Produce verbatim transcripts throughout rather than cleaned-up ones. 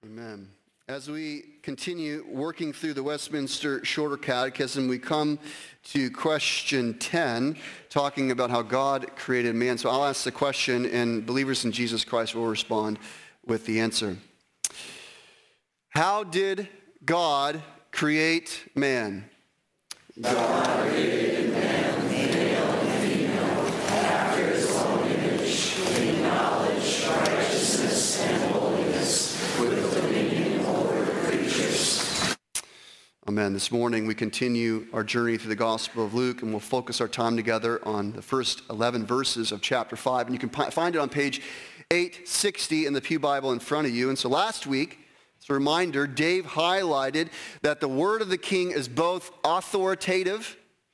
Amen. As we continue working through the Westminster Shorter Catechism, we come to question ten, talking about how God created man. So I'll ask the question, and believers in Jesus Christ will respond with the answer. How did God create man? God created man, male and female, after his own image, in knowledge, righteousness, and holiness, with dominion over creatures. Amen. This morning we continue our journey through the Gospel of Luke, and we'll focus our time together on the first eleven verses of chapter five. And you can find it on page eight sixty in the Pew Bible in front of you. And so last week, as a reminder, Dave highlighted that the word of the King is both authoritative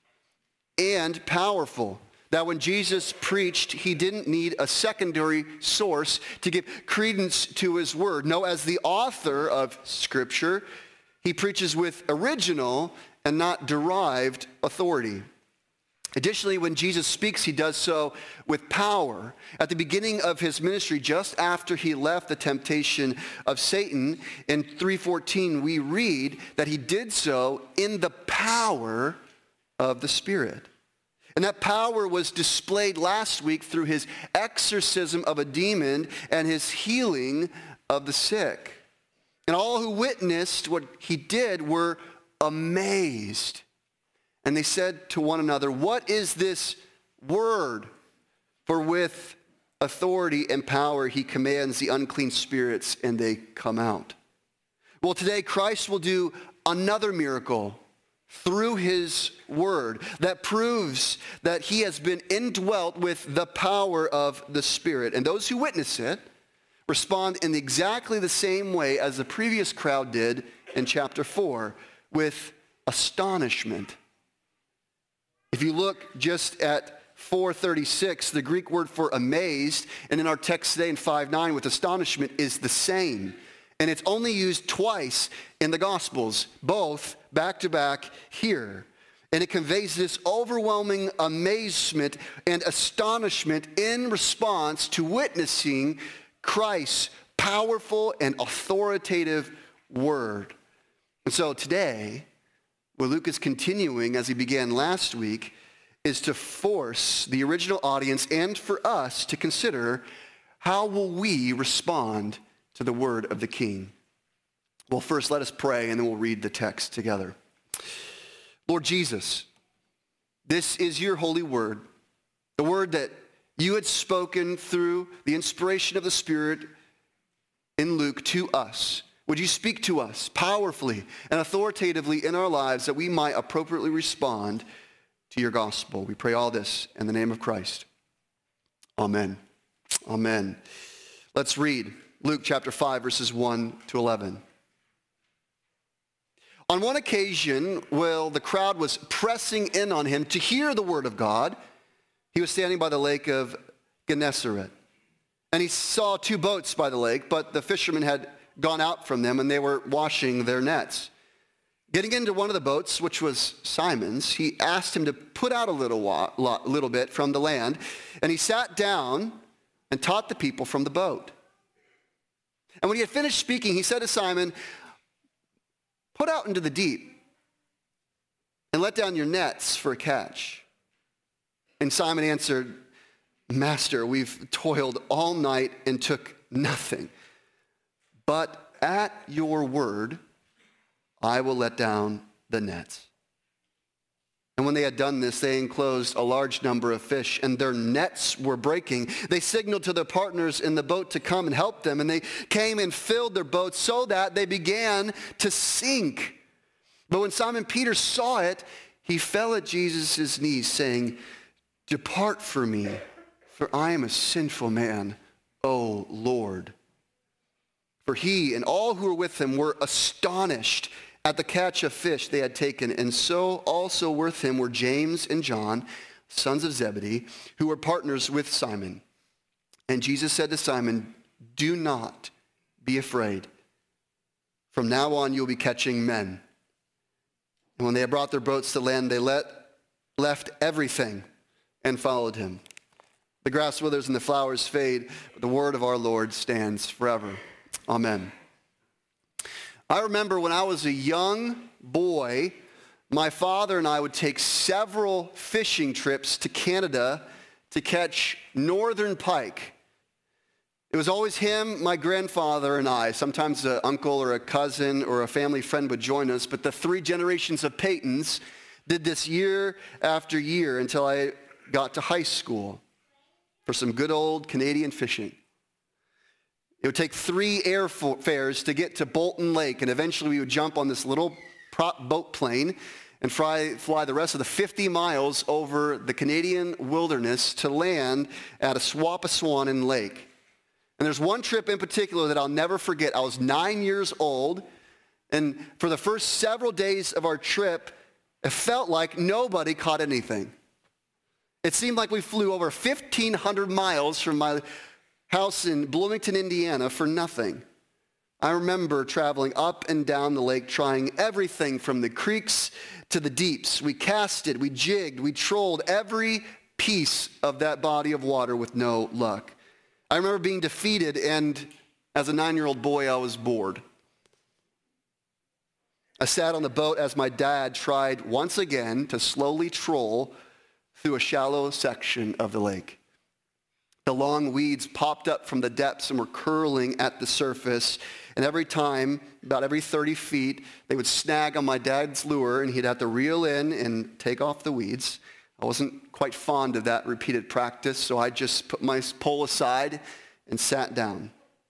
and powerful. That when Jesus preached, he didn't need a secondary source to give credence to his word. No, as the author of Scripture, he preaches with original and not derived authority. Additionally, when Jesus speaks, he does so with power. At the beginning of his ministry, just after he left the temptation of Satan, in three fourteen, we read that he did so in the power of the Spirit. And that power was displayed last week through his exorcism of a demon and his healing of the sick. And all who witnessed what he did were amazed. And they said to one another, "What is this word? For with authority and power he commands the unclean spirits, and they come out." Well, today Christ will do another miracle through his word that proves that he has been indwelt with the power of the Spirit. And those who witness it respond in exactly the same way as the previous crowd did in chapter four, with astonishment. If you look just at four thirty-six, the Greek word for amazed, and in our text today in five nine with astonishment, is the same. And it's only used twice in the Gospels, both back to back here. And it conveys this overwhelming amazement and astonishment in response to witnessing Christ's powerful and authoritative word. And so today, what Luke is continuing, as he began last week, is to force the original audience and for us to consider, how will we respond to the word of the King? Well, first let us pray, and then we'll read the text together. Lord Jesus, this is your holy word, the word that you had spoken through the inspiration of the Spirit in Luke to us. Would you speak to us powerfully and authoritatively in our lives that we might appropriately respond to your gospel? We pray all this in the name of Christ. Amen. Amen. Let's read Luke chapter five, verses one to eleven. On one occasion, while the crowd was pressing in on him to hear the word of God, he was standing by the lake of Gennesaret. And he saw two boats by the lake, but the fishermen had gone out from them, and they were washing their nets. Getting into one of the boats, which was Simon's, he asked him to put out a little, wa- little bit from the land, and he sat down and taught the people from the boat. And when he had finished speaking, he said to Simon, "Put out into the deep and let down your nets for a catch." And Simon answered, "Master, we've toiled all night and took nothing. But at your word, I will let down the nets." And when they had done this, they enclosed a large number of fish, and their nets were breaking. They signaled to their partners in the boat to come and help them, and they came and filled their boats so that they began to sink. But when Simon Peter saw it, he fell at Jesus' knees, saying, "Depart from me, for I am a sinful man, O Lord." For he and all who were with him were astonished at the catch of fish they had taken, and so also with him were James and John, sons of Zebedee, who were partners with Simon. And Jesus said to Simon, "Do not be afraid. From now on you'll be catching men." And when they had brought their boats to land, they let, left everything and followed him. The grass withers and the flowers fade, but the word of our Lord stands forever. Amen. I remember when I was a young boy, my father and I would take several fishing trips to Canada to catch northern pike. It was always him, my grandfather, and I. Sometimes an uncle or a cousin or a family friend would join us, but the three generations of Paytons did this year after year until I got to high school for some good old Canadian fishing. It would take three airfares to get to Bolton Lake, and eventually we would jump on this little prop boat plane and fly, fly the rest of the fifty miles over the Canadian wilderness to land at Swapaswanin Lake. And there's one trip in particular that I'll never forget. I was nine years old, and for the first several days of our trip, it felt like nobody caught anything. It seemed like we flew over fifteen hundred miles from my house in Bloomington, Indiana for nothing. I remember traveling up and down the lake, trying everything from the creeks to the deeps. We casted, we jigged, we trolled every piece of that body of water with no luck. I remember being defeated, and as a nine-year-old boy, I was bored. I sat on the boat as my dad tried once again to slowly troll through a shallow section of the lake. The long weeds popped up from the depths and were curling at the surface, and every time, about every thirty feet, they would snag on my dad's lure, and he'd have to reel in and take off the weeds. I wasn't quite fond of that repeated practice, so I just put my pole aside and sat down.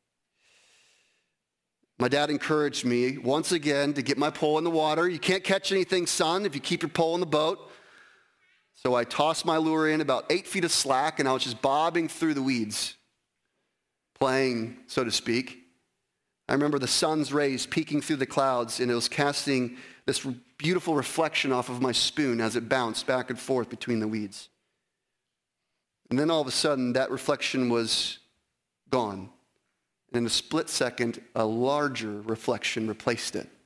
My dad encouraged me once again to get my pole in the water. You can't catch anything, son, if you keep your pole in the boat. So I tossed my lure in about eight feet of slack, and I was just bobbing through the weeds, playing, so to speak. I remember the sun's rays peeking through the clouds, and it was casting this beautiful reflection off of my spoon as it bounced back and forth between the weeds. And then all of a sudden, that reflection was gone. And in a split second, a larger reflection replaced it.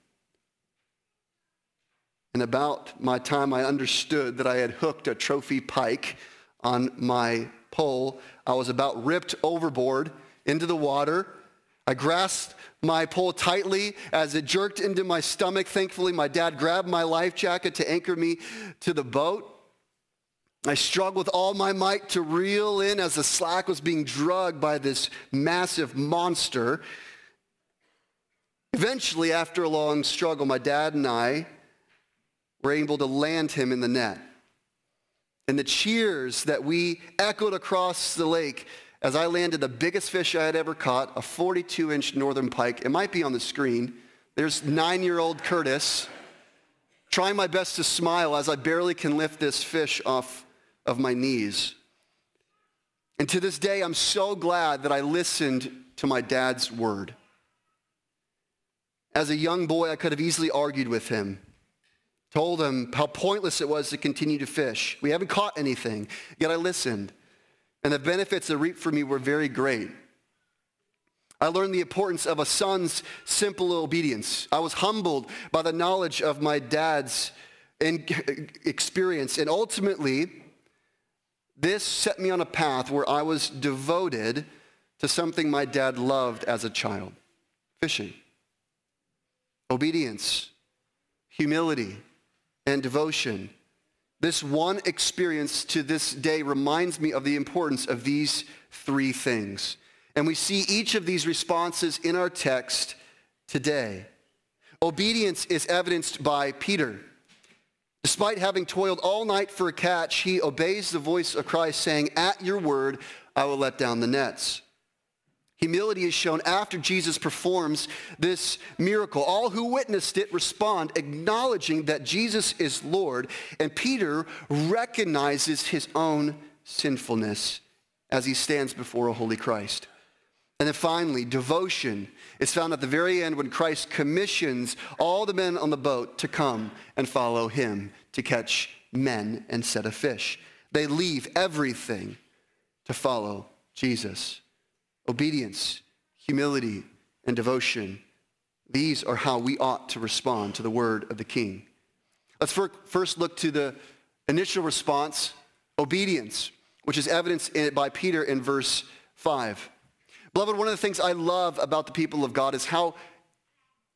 And about my time I understood that I had hooked a trophy pike on my pole, I was about ripped overboard into the water. I grasped my pole tightly as it jerked into my stomach. Thankfully, my dad grabbed my life jacket to anchor me to the boat. I struggled with all my might to reel in as the slack was being dragged by this massive monster. Eventually, after a long struggle, my dad and I were able to land him in the net. And the cheers that we echoed across the lake as I landed the biggest fish I had ever caught, a forty-two inch northern pike. It might be on the screen. There's nine-year-old Curtis trying my best to smile as I barely can lift this fish off of my knees. And to this day, I'm so glad that I listened to my dad's word. As a young boy, I could have easily argued with him, told him how pointless it was to continue to fish. We haven't caught anything, yet I listened. And the benefits that reaped for me were very great. I learned the importance of a son's simple obedience. I was humbled by the knowledge of my dad's experience. And ultimately, this set me on a path where I was devoted to something my dad loved as a child: fishing. Obedience, humility, and devotion. This one experience to this day reminds me of the importance of these three things. And we see each of these responses in our text today. Obedience is evidenced by Peter. Despite having toiled all night for a catch, he obeys the voice of Christ, saying, "At your word, I will let down the nets." Humility is shown after Jesus performs this miracle. All who witnessed it respond, acknowledging that Jesus is Lord, and Peter recognizes his own sinfulness as he stands before a holy Christ. And then finally, devotion is found at the very end when Christ commissions all the men on the boat to come and follow him to catch men and set a fish. They leave everything to follow Jesus. Obedience, humility, and devotion. These are how we ought to respond to the word of the King. Let's first look to the initial response, obedience, which is evidenced by Peter in verse five. Beloved, one of the things I love about the people of God is how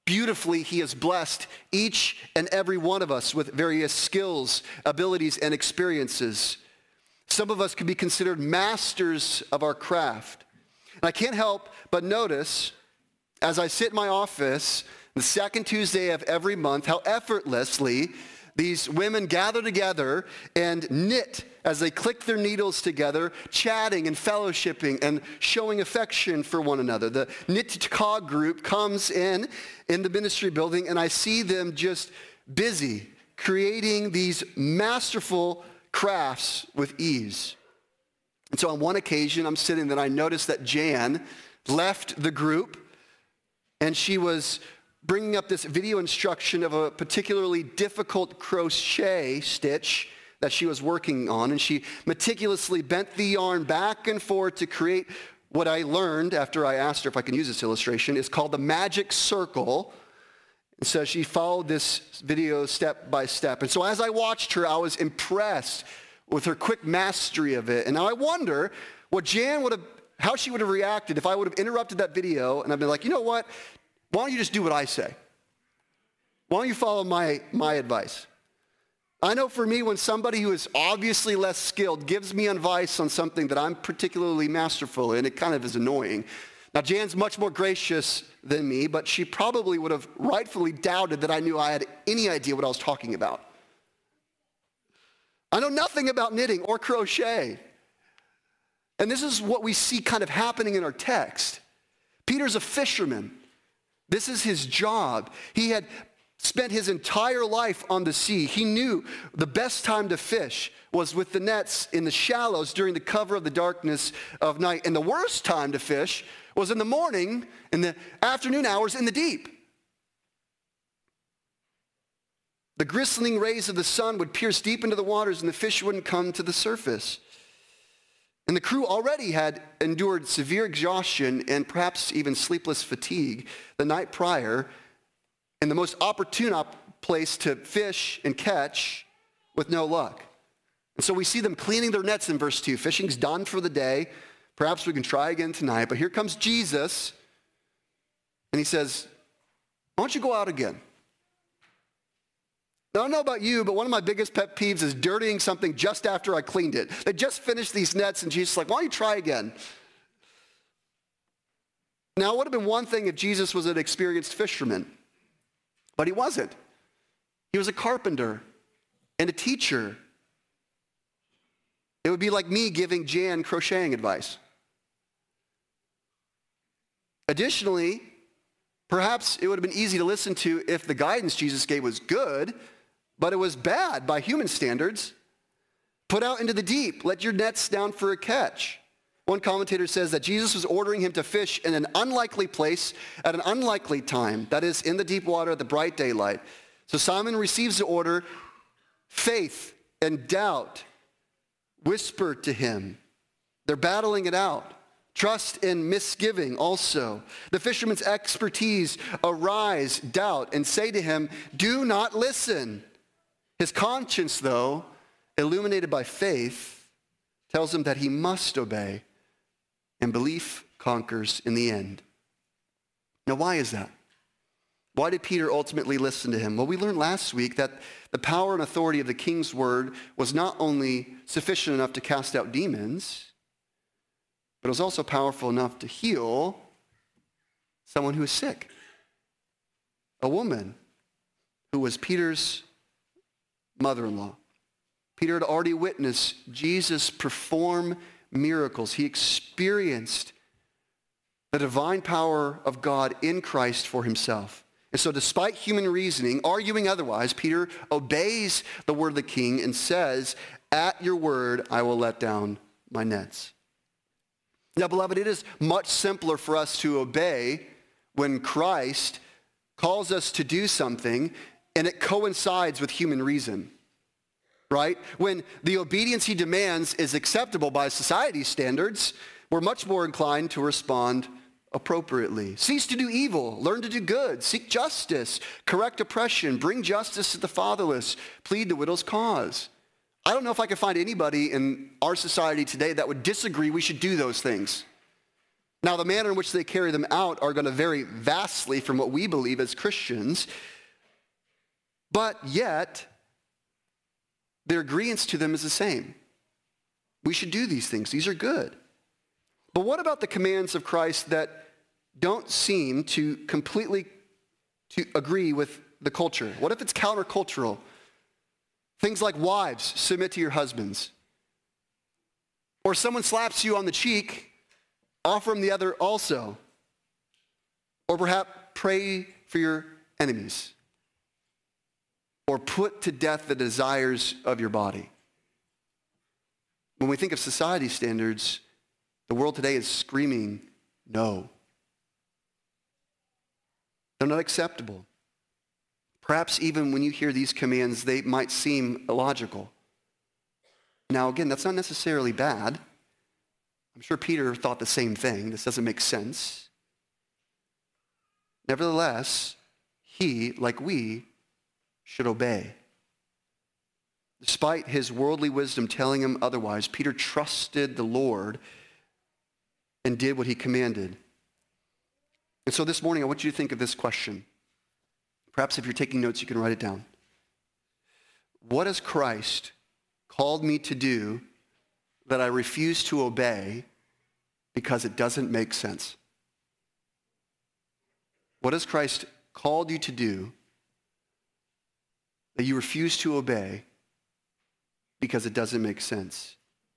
beautifully he has blessed each and every one of us with various skills, abilities, and experiences. Some of us could be considered masters of our craft. And I can't help but notice, as I sit in my office the second Tuesday of every month, how effortlessly these women gather together and knit as they click their needles together, chatting and fellowshipping and showing affection for one another. The Knit to Cog group comes in in the ministry building, and I see them just busy creating these masterful crafts with ease. And so on one occasion, I'm sitting there, and I noticed that Jan left the group, and she was bringing up this video instruction of a particularly difficult crochet stitch that she was working on, and she meticulously bent the yarn back and forth to create what I learned after I asked her if I can use this illustration is called the magic circle. And so she followed this video step by step. And so as I watched her, I was impressed with her quick mastery of it. And now I wonder what Jan would have, how she would have reacted if I would have interrupted that video and I've been like, you know what? Why don't you just do what I say? Why don't you follow my, my advice? I know for me, when somebody who is obviously less skilled gives me advice on something that I'm particularly masterful in, it kind of is annoying. Now, Jan's much more gracious than me, but she probably would have rightfully doubted that I knew I had any idea what I was talking about. I know nothing about knitting or crochet. And this is what we see kind of happening in our text. Peter's a fisherman. This is his job. He had spent his entire life on the sea. He knew the best time to fish was with the nets in the shallows during the cover of the darkness of night. And the worst time to fish was in the morning, in the afternoon hours in the deep. The glistening rays of the sun would pierce deep into the waters and the fish wouldn't come to the surface. And the crew already had endured severe exhaustion and perhaps even sleepless fatigue the night prior, in the most opportune op- place to fish and catch with no luck. And so we see them cleaning their nets in verse two. Fishing's done for the day. Perhaps we can try again tonight. But here comes Jesus, and he says, why don't you go out again? Now, I don't know about you, but one of my biggest pet peeves is dirtying something just after I cleaned it. They just finished these nets, and Jesus is like, why don't you try again? Now, it would have been one thing if Jesus was an experienced fisherman, but he wasn't. He was a carpenter and a teacher. It would be like me giving Jan crocheting advice. Additionally, perhaps it would have been easy to listen to if the guidance Jesus gave was good, but it was bad by human standards. Put out into the deep. Let your nets down for a catch. One commentator says that Jesus was ordering him to fish in an unlikely place at an unlikely time, that is, in the deep water at the bright daylight. So Simon receives the order. Faith and doubt whisper to him. They're battling it out. Trust and misgiving also. The fisherman's expertise arise, doubt, and say to him, do not listen. His conscience, though, illuminated by faith, tells him that he must obey, and belief conquers in the end. Now, why is that? Why did Peter ultimately listen to him? Well, we learned last week that the power and authority of the king's word was not only sufficient enough to cast out demons, but it was also powerful enough to heal someone who was sick. A woman who was Peter's mother-in-law. Peter had already witnessed Jesus perform miracles. He experienced the divine power of God in Christ for himself. And so despite human reasoning, arguing otherwise, Peter obeys the word of the king and says, at your word, I will let down my nets. Now, beloved, it is much simpler for us to obey when Christ calls us to do something and it coincides with human reason, right? When the obedience he demands is acceptable by society's standards, we're much more inclined to respond appropriately. Cease to do evil, learn to do good, seek justice, correct oppression, bring justice to the fatherless, plead the widow's cause. I don't know if I can find anybody in our society today that would disagree we should do those things. Now, the manner in which they carry them out are going to vary vastly from what we believe as Christians, but yet their agreement to them is the same. We should do these things. These are good. But what about the commands of Christ that don't seem to completely to agree with the culture? What if it's countercultural? Things like wives, submit to your husbands. Or someone slaps you on the cheek, offer them the other also. Or perhaps pray for your enemies. Or put to death the desires of your body. When we think of society standards, the world today is screaming, no. They're not acceptable. Perhaps even when you hear these commands, they might seem illogical. Now, again, that's not necessarily bad. I'm sure Peter thought the same thing. This doesn't make sense. Nevertheless, he, like we, should obey. Despite his worldly wisdom telling him otherwise, Peter trusted the Lord and did what he commanded. And so this morning, I want you to think of this question. Perhaps if you're taking notes, you can write it down. What has Christ called me to do that I refuse to obey because it doesn't make sense? What has Christ called you to do that you refuse to obey because it doesn't make sense?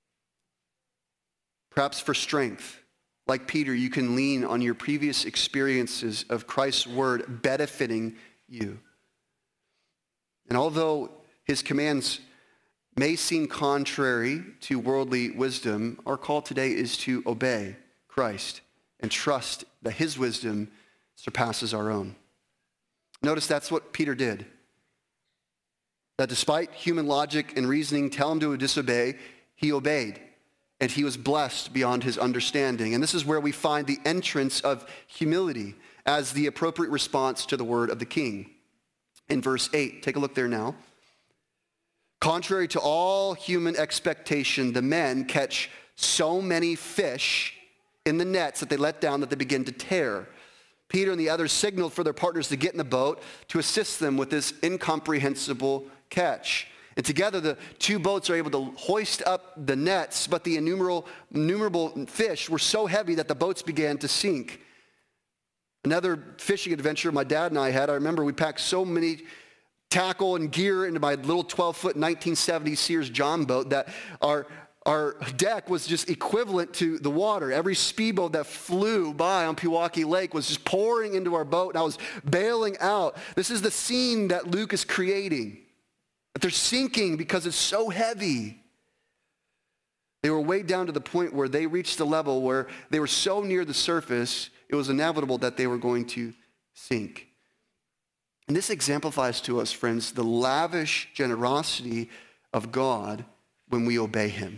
Perhaps for strength, like Peter, you can lean on your previous experiences of Christ's word benefiting you. And although his commands may seem contrary to worldly wisdom, our call today is to obey Christ and trust that his wisdom surpasses our own. Notice that's what Peter did. That despite human logic and reasoning tell him to disobey, he obeyed. And he was blessed beyond his understanding. And this is where we find the entrance of humility as the appropriate response to the word of the king. In verse eight, take a look there now. Contrary to all human expectation, the men catch so many fish in the nets that they let down that they begin to tear. Peter and the others signaled for their partners to get in the boat to assist them with this incomprehensible catch. And together the two boats are able to hoist up the nets, but the innumerable, innumerable fish were so heavy that the boats began to sink. Another fishing adventure my dad and I had, I remember we packed so many tackle and gear into my little twelve-foot nineteen seventy Sears John boat that our, our deck was just equivalent to the water. Every speedboat that flew by on Pewaukee Lake was just pouring into our boat, and I was bailing out. This is the scene that Luke is creating. But they're sinking because it's so heavy. They were weighed down to the point where they reached the level where they were so near the surface, it was inevitable that they were going to sink. And this exemplifies to us, friends, the lavish generosity of God when we obey him.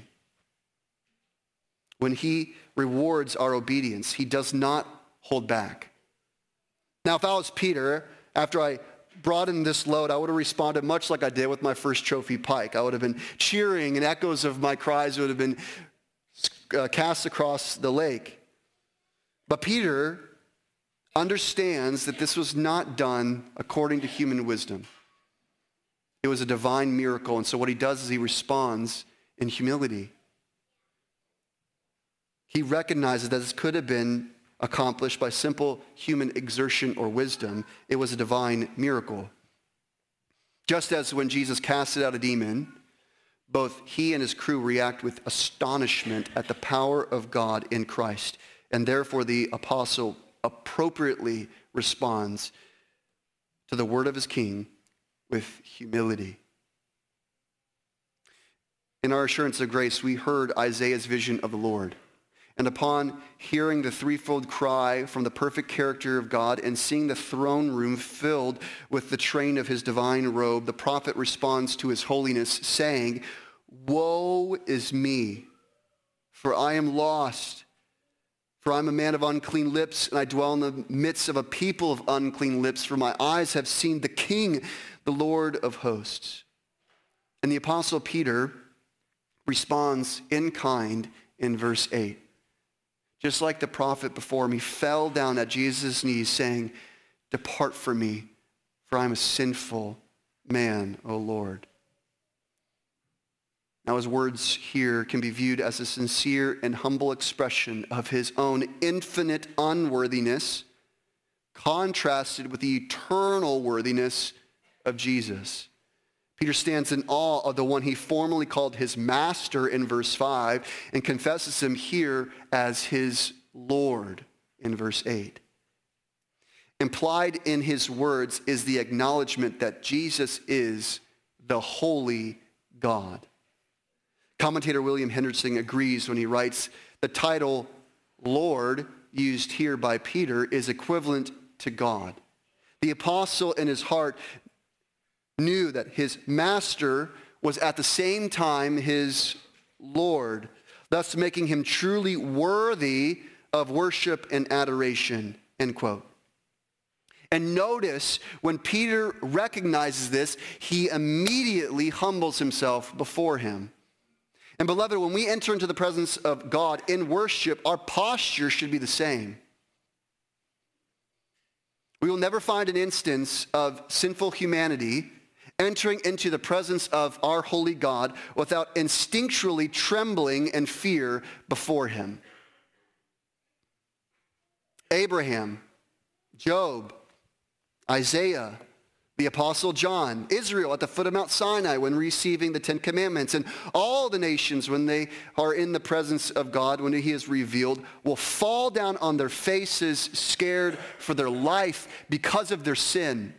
When he rewards our obedience, he does not hold back. Now, if I was Peter, after I brought in this load, I would have responded much like I did with my first trophy pike. I would have been cheering, and echoes of my cries would have been uh, cast across the lake. But Peter understands that this was not done according to human wisdom. It was a divine miracle, and so what he does is he responds in humility. He recognizes that this could have been accomplished by simple human exertion or wisdom. It was a divine miracle. Just as when Jesus casted out a demon, both he and his crew react with astonishment at the power of God in Christ, and therefore the apostle appropriately responds to the word of his king with humility. In our assurance of grace, we heard Isaiah's vision of the Lord. And upon hearing the threefold cry from the perfect character of God and seeing the throne room filled with the train of his divine robe, the prophet responds to his holiness, saying, "Woe is me, for I am lost. For I am a man of unclean lips, and I dwell in the midst of a people of unclean lips, for my eyes have seen the King, the Lord of hosts." And the apostle Peter responds in kind in verse eight. just like the prophet before him, he fell down at Jesus' knees saying, "Depart from me, for I am a sinful man, O Lord." Now his words here can be viewed as a sincere and humble expression of his own infinite unworthiness, contrasted with the eternal worthiness of Jesus. Peter stands in awe of the one he formerly called his master in verse five and confesses him here as his Lord in verse eight. Implied in his words is the acknowledgement that Jesus is the holy God. Commentator William Henderson agrees when he writes, the title Lord used here by Peter is equivalent to God. The apostle in his heart knew that his master was at the same time his Lord, thus making him truly worthy of worship and adoration, end quote. And notice when Peter recognizes this, he immediately humbles himself before him. And beloved, when we enter into the presence of God in worship, our posture should be the same. We will never find an instance of sinful humanity entering into the presence of our holy God without instinctually trembling in fear before him. Abraham, Job, Isaiah, the Apostle John, Israel at the foot of Mount Sinai when receiving the Ten Commandments, and all the nations when they are in the presence of God, when he is revealed, will fall down on their faces scared for their life because of their sin.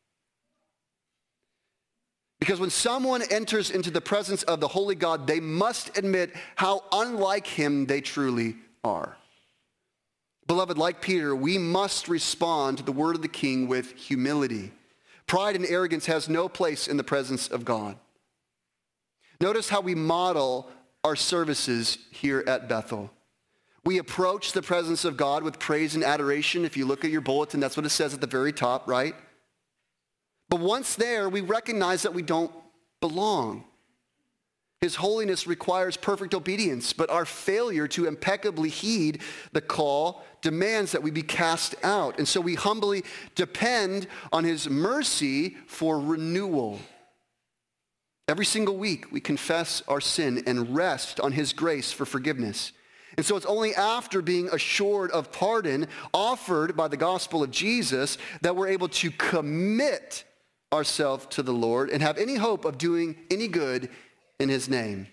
Because when someone enters into the presence of the holy God, they must admit how unlike him they truly are. Beloved, like Peter, we must respond to the word of the King with humility. Pride and arrogance has no place in the presence of God. Notice how we model our services here at Bethel. We approach the presence of God with praise and adoration. If you look at your bulletin, that's what it says at the very top, right? But once there, we recognize that we don't belong. His holiness requires perfect obedience, but our failure to impeccably heed the call demands that we be cast out. And so we humbly depend on his mercy for renewal. Every single week, we confess our sin and rest on his grace for forgiveness. And so it's only after being assured of pardon offered by the gospel of Jesus that we're able to commit ourselves to the Lord and have any hope of doing any good in his name.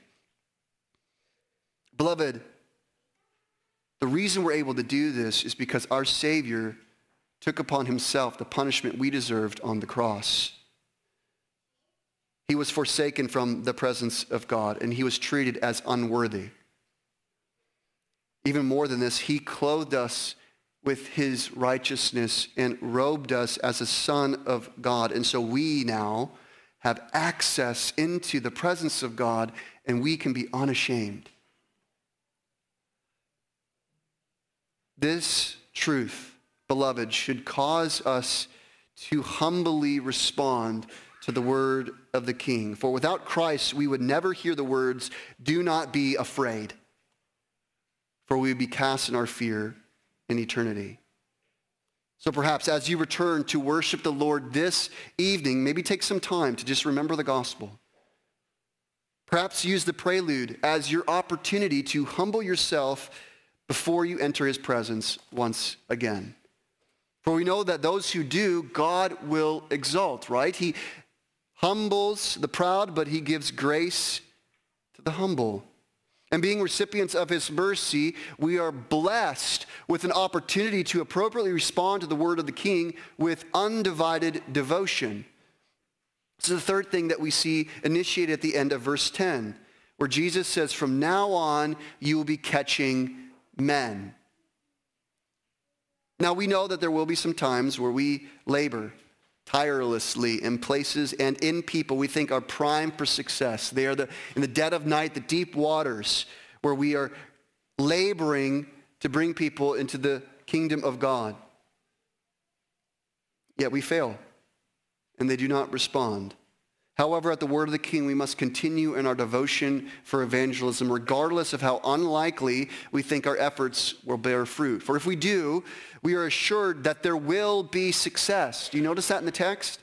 Beloved, the reason we're able to do this is because our Savior took upon himself the punishment we deserved on the cross. He was forsaken from the presence of God, and he was treated as unworthy. Even more than this, he clothed us with his righteousness and robed us as a son of God. And so we now have access into the presence of God, and we can be unashamed. This truth, beloved, should cause us to humbly respond to the word of the King. For without Christ, we would never hear the words, "Do not be afraid," for we would be cast in our fear in eternity. So perhaps as you return to worship the Lord this evening, maybe take some time to just remember the gospel. Perhaps use the prelude as your opportunity to humble yourself before you enter his presence once again. For we know that those who do, God will exalt, right? He humbles the proud, but he gives grace to the humble. And being recipients of his mercy, we are blessed with an opportunity to appropriately respond to the word of the King with undivided devotion. This is the third thing that we see initiated at the end of verse ten, where Jesus says, "From now on, you will be catching men." Now, we know that there will be some times where we labor tirelessly in places and in people we think are primed for success. They are the, in the dead of night, the deep waters, where we are laboring to bring people into the kingdom of God. Yet we fail, and they do not respond. However, at the word of the King, we must continue in our devotion for evangelism, regardless of how unlikely we think our efforts will bear fruit. For if we do, we are assured that there will be success. Do you notice that in the text?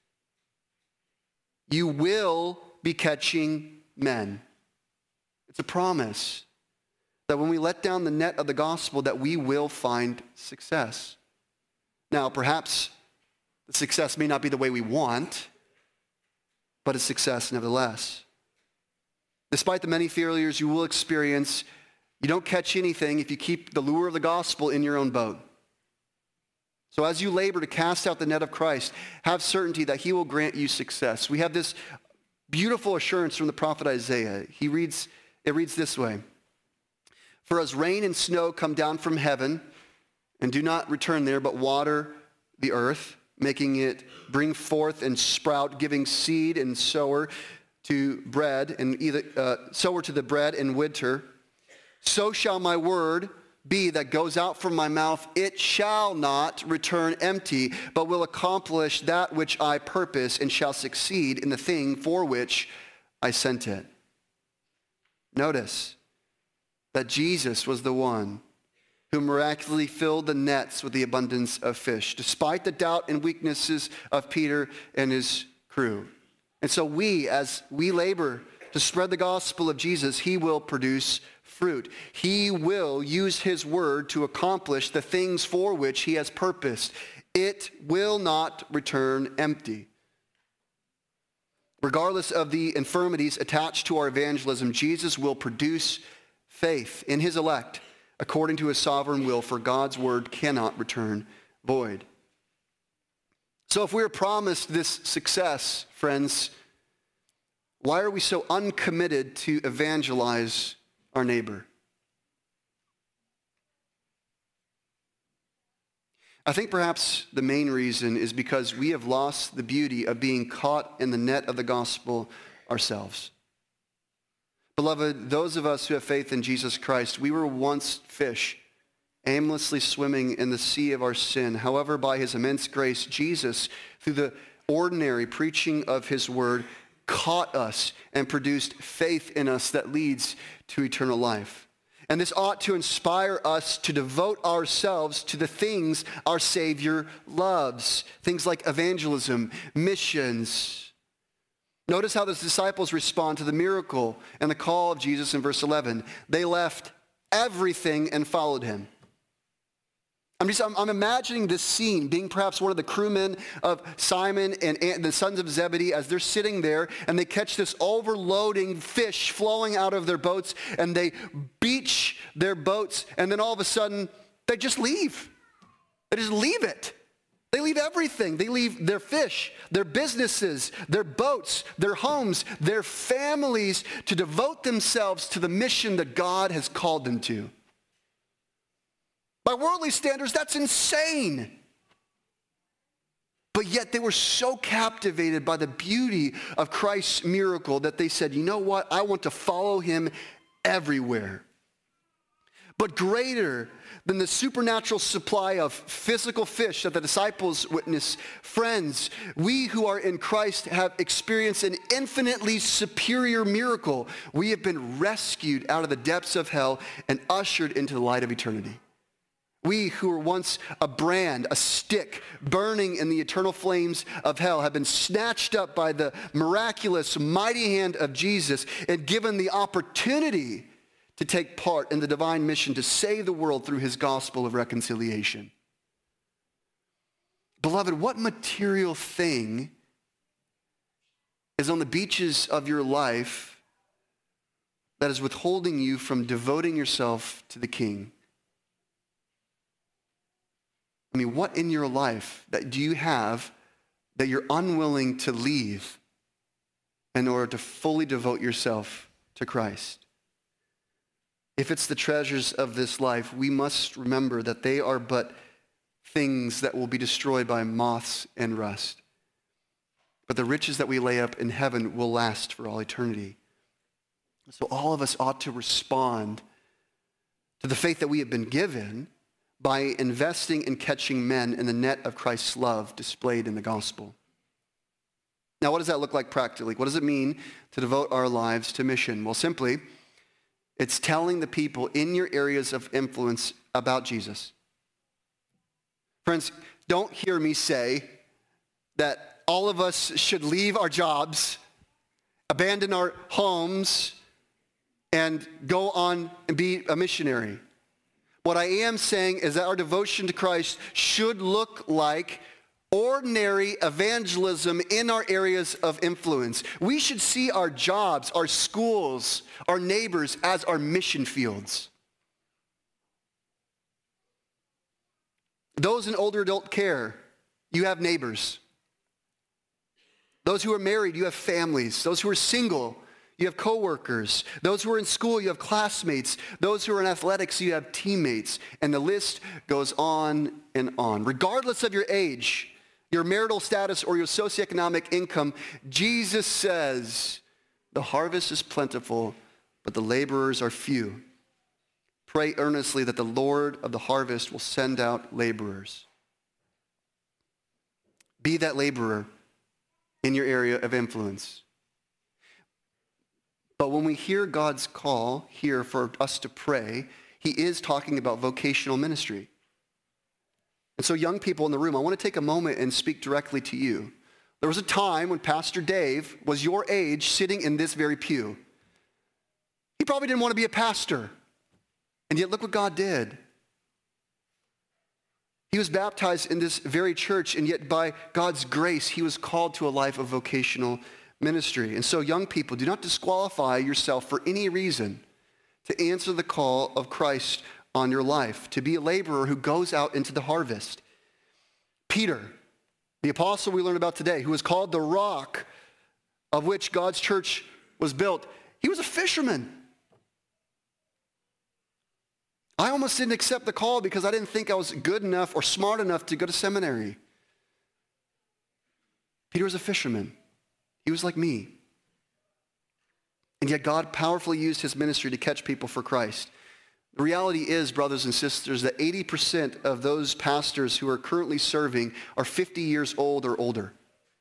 You will be catching men. It's a promise that when we let down the net of the gospel, that we will find success. Now, perhaps the success may not be the way we want, but a success nevertheless. Despite the many failures you will experience, you don't catch anything if you keep the lure of the gospel in your own boat. So as you labor to cast out the net of Christ, have certainty that he will grant you success. We have this beautiful assurance from the prophet Isaiah. He reads, it reads this way: "For as rain and snow come down from heaven and do not return there, but water the earth, making it bring forth and sprout, giving seed and sower to bread, and either uh, sower to the bread in winter, so shall my word be that goes out from my mouth. It shall not return empty, but will accomplish that which I purpose, and shall succeed in the thing for which I sent it." Notice that Jesus was the one who miraculously filled the nets with the abundance of fish, despite the doubt and weaknesses of Peter and his crew. And so we, as we labor to spread the gospel of Jesus, he will produce fruit. He will use his word to accomplish the things for which he has purposed. It will not return empty. Regardless of the infirmities attached to our evangelism, Jesus will produce faith in his elect according to his sovereign will, for God's word cannot return void. So if we're promised this success, friends, why are we so uncommitted to evangelize our neighbor? I think perhaps the main reason is because we have lost the beauty of being caught in the net of the gospel ourselves. Beloved, those of us who have faith in Jesus Christ, we were once fish, aimlessly swimming in the sea of our sin. However, by his immense grace, Jesus, through the ordinary preaching of his word, caught us and produced faith in us that leads to eternal life. And this ought to inspire us to devote ourselves to the things our Savior loves. Things like evangelism, missions. Notice how the disciples respond to the miracle and the call of Jesus in verse eleven. They left everything and followed him. I'm just, I'm, I'm imagining this scene, being perhaps one of the crewmen of Simon and, and the sons of Zebedee, as they're sitting there and they catch this overloading fish flowing out of their boats, and they beach their boats, and then all of a sudden they just leave. They just leave it. They leave everything. They leave their fish, their businesses, their boats, their homes, their families to devote themselves to the mission that God has called them to. By worldly standards, that's insane. But yet they were so captivated by the beauty of Christ's miracle that they said, you know what? I want to follow him everywhere. But greater than the supernatural supply of physical fish that the disciples witnessed, friends, we who are in Christ have experienced an infinitely superior miracle. We have been rescued out of the depths of hell and ushered into the light of eternity. We who were once a brand, a stick, burning in the eternal flames of hell, have been snatched up by the miraculous, mighty hand of Jesus and given the opportunity to take part in the divine mission to save the world through his gospel of reconciliation. Beloved, what material thing is on the beaches of your life that is withholding you from devoting yourself to the King? I mean, what in your life that do you have that you're unwilling to leave in order to fully devote yourself to Christ? If it's the treasures of this life, we must remember that they are but things that will be destroyed by moths and rust. But the riches that we lay up in heaven will last for all eternity. So all of us ought to respond to the faith that we have been given by investing in catching men in the net of Christ's love displayed in the gospel. Now, what does that look like practically? What does it mean to devote our lives to mission? Well, simply, it's telling the people in your areas of influence about Jesus. Friends, don't hear me say that all of us should leave our jobs, abandon our homes, and go on and be a missionary. What I am saying is that our devotion to Christ should look like ordinary evangelism in our areas of influence. We should see our jobs, our schools, our neighbors as our mission fields. Those in older adult care, you have neighbors. Those who are married, you have families. Those who are single, you have coworkers. Those who are in school, you have classmates. Those who are in athletics, you have teammates. And the list goes on and on. Regardless of your age, your marital status, or your socioeconomic income, Jesus says, the harvest is plentiful, but the laborers are few. Pray earnestly that the Lord of the harvest will send out laborers. Be that laborer in your area of influence. But when we hear God's call here for us to pray, he is talking about vocational ministry. And so young people in the room, I want to take a moment and speak directly to you. There was a time when Pastor Dave was your age sitting in this very pew. He probably didn't want to be a pastor. And yet look what God did. He was baptized in this very church, and yet by God's grace, he was called to a life of vocational ministry. And so young people, do not disqualify yourself for any reason to answer the call of Christ on your life, to be a laborer who goes out into the harvest. Peter, the apostle we learned about today, who was called the rock of which God's church was built, he was a fisherman. I almost didn't accept the call because I didn't think I was good enough or smart enough to go to seminary. Peter was a fisherman. He was like me. And yet God powerfully used his ministry to catch people for Christ. The reality is, brothers and sisters, that eighty percent of those pastors who are currently serving are fifty years old or older.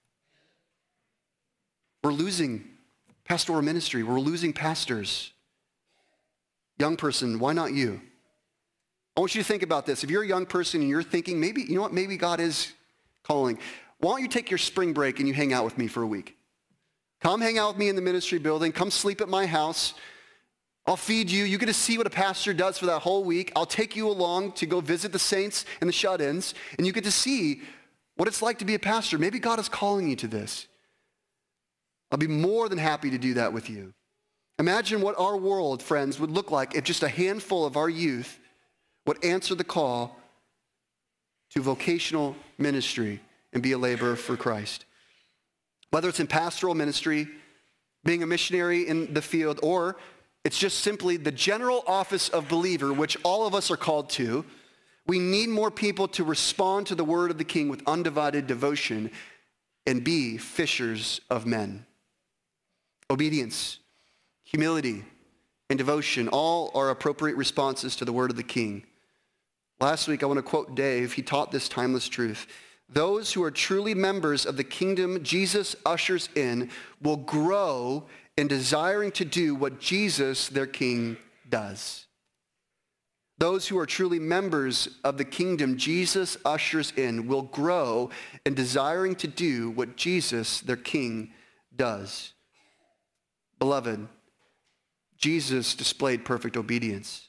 We're losing pastoral ministry. We're losing pastors. Young person, why not you? I want you to think about this. If you're a young person and you're thinking, maybe, you know what, maybe God is calling. Why don't you take your spring break and you hang out with me for a week? Come hang out with me in the ministry building. Come sleep at my house. I'll feed you. You get to see what a pastor does for that whole week. I'll take you along to go visit the saints and the shut-ins, and you get to see what it's like to be a pastor. Maybe God is calling you to this. I'll be more than happy to do that with you. Imagine what our world, friends, would look like if just a handful of our youth would answer the call to vocational ministry and be a laborer for Christ. Whether it's in pastoral ministry, being a missionary in the field, or it's just simply the general office of believer, which all of us are called to, we need more people to respond to the word of the King with undivided devotion and be fishers of men. Obedience, humility, and devotion, all are appropriate responses to the word of the King. Last week, I want to quote Dave. He taught this timeless truth. Those who are truly members of the kingdom Jesus ushers in will grow in desiring to do what Jesus, their King, does. Those who are truly members of the kingdom Jesus ushers in will grow in desiring to do what Jesus, their King, does. Beloved, Jesus displayed perfect obedience.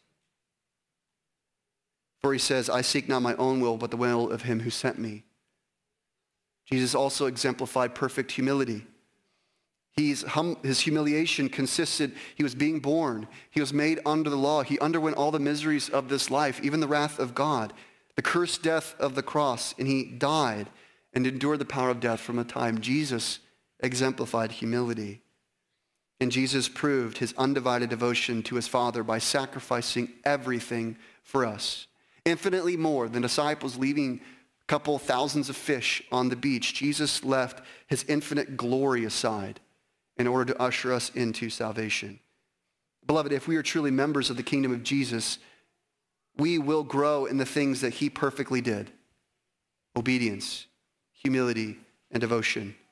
For he says, I seek not my own will, but the will of him who sent me. Jesus also exemplified perfect humility. He's hum, his humiliation consisted, he was being born. He was made under the law. He underwent all the miseries of this life, even the wrath of God, the cursed death of the cross, and he died and endured the power of death from a time. Jesus exemplified humility. And Jesus proved his undivided devotion to his Father by sacrificing everything for us. Infinitely more than disciples leaving a couple thousands of fish on the beach. Jesus left his infinite glory aside in order to usher us into salvation. Beloved, if we are truly members of the kingdom of Jesus, we will grow in the things that he perfectly did. Obedience, humility, and devotion.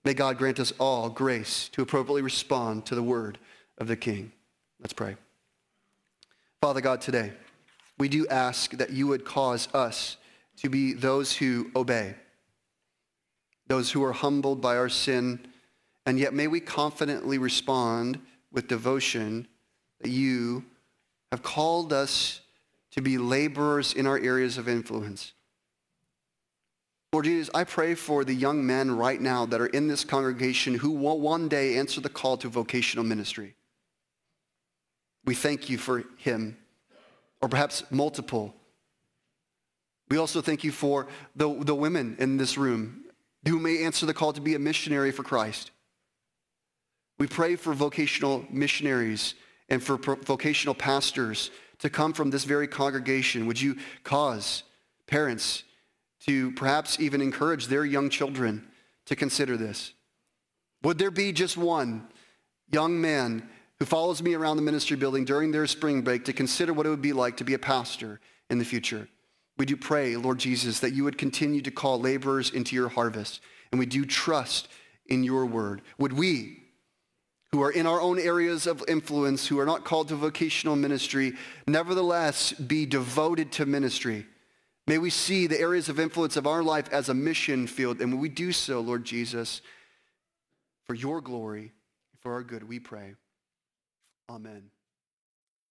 May God grant us all grace to appropriately respond to the word of the King. Let's pray. Father God, today, we do ask that you would cause us to be those who obey, those who are humbled by our sin, and yet may we confidently respond with devotion that you have called us to be laborers in our areas of influence. Lord Jesus, I pray for the young men right now that are in this congregation who will one day answer the call to vocational ministry. We thank you for him, or perhaps multiple. We also thank you for the, the women in this room who may answer the call to be a missionary for Christ. We pray for vocational missionaries and for pro- vocational pastors to come from this very congregation. Would you cause parents to perhaps even encourage their young children to consider this? Would there be just one young man who follows me around the ministry building during their spring break to consider what it would be like to be a pastor in the future? We do pray, Lord Jesus, that you would continue to call laborers into your harvest, and we do trust in your word. Would we, who are in our own areas of influence, who are not called to vocational ministry, nevertheless be devoted to ministry? May we see the areas of influence of our life as a mission field, and when we do so, Lord Jesus, for your glory, for our good, we pray. Amen.